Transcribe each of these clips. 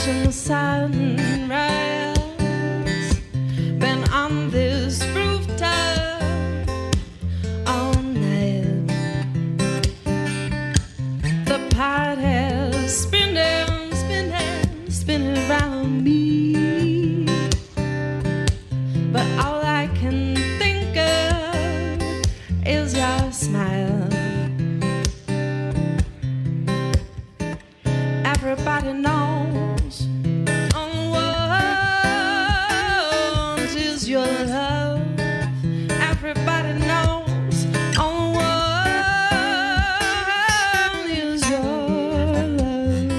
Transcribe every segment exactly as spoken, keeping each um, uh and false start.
watching the sunrise, been on this rooftop all night. The party's spinning, spinning, spinning around me, but all I can think of is your smile. Everybody knows all I want is your love. Everybody knows all I want is your love.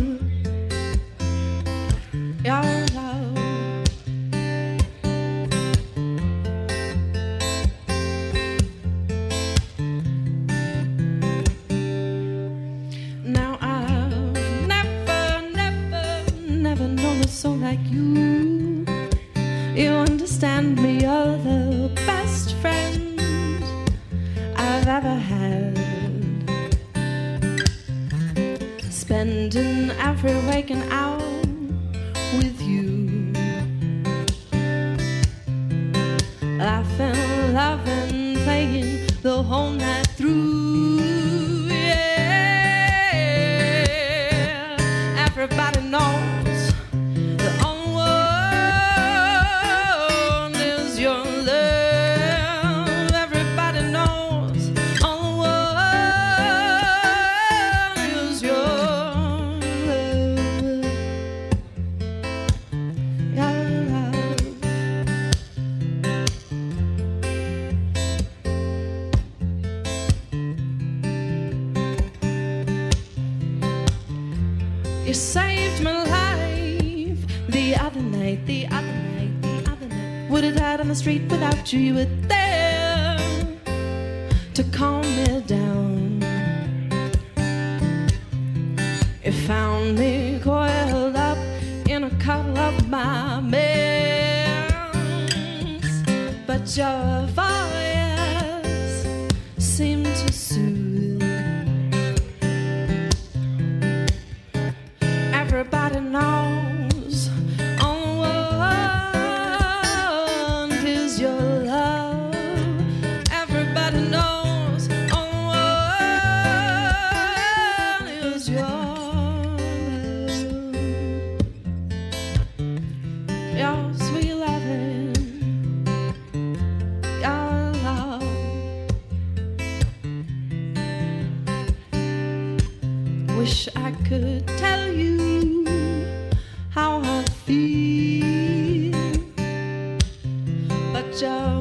Your love. Now I've never, never, never known a soul like you. You understand me, you're the best friend I've ever had. Spending every waking hour with you, laughing, loving, playing the whole night through. Yeah, everybody knows the only one is your love. Everybody knows only one is your love. Your love. You saved my life the other night, the other night, the other night. Would have died on the street without you. You were there to calm me down. You found me coiled up in a cuddle of my mess, but your voice seemed to soothe. Everybody knows all I want is your love. Everybody knows all I want is your love. Your sweet loving, your love. Wish I could tell you how I feel, but your